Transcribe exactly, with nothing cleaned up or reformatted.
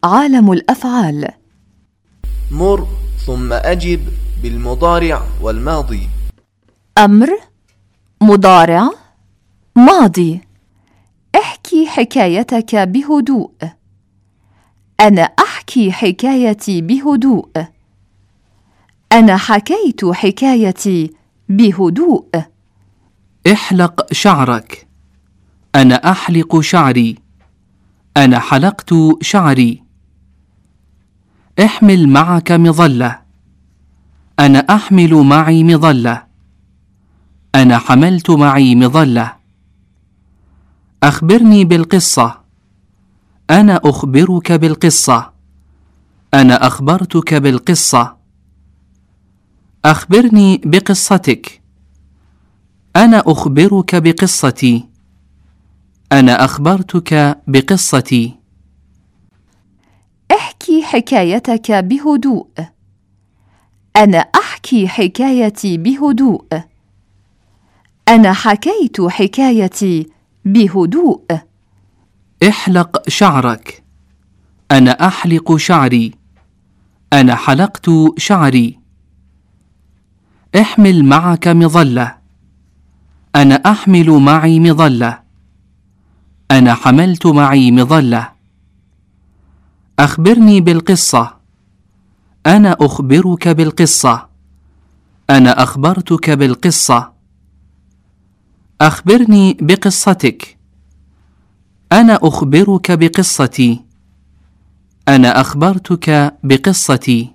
عالم الأفعال. مر ثم أجب بالمضارع والماضي. أمر، مضارع، ماضي. احكي حكايتك بهدوء. أنا أحكي حكايتي بهدوء. أنا حكيت حكايتي بهدوء. احلق شعرك. أنا أحلق شعري. أنا حلقت شعري. احمل معك مظلة. أنا أحمل معي مظلة. أنا حملت معي مظلة. أخبرني بالقصة. أنا أخبرك بالقصة. أنا أخبرتك بالقصة. أخبرني بقصتك. أنا أخبرك بقصتي. أنا أخبرتك بقصتي. احكي حكايتك بهدوء. أنا أحكي حكايتي بهدوء. أنا حكيت حكايتي بهدوء. احلق شعرك. أنا أحلق شعري. أنا حلقت شعري. احمل معك مظلة. أنا أحمل معي مظلة. أنا حملت معي مظلة. أخبرني بالقصة. أنا أخبرك بالقصة. أنا أخبرتك بالقصة. أخبرني بقصتك. أنا أخبرك بقصتي. أنا أخبرتك بقصتي.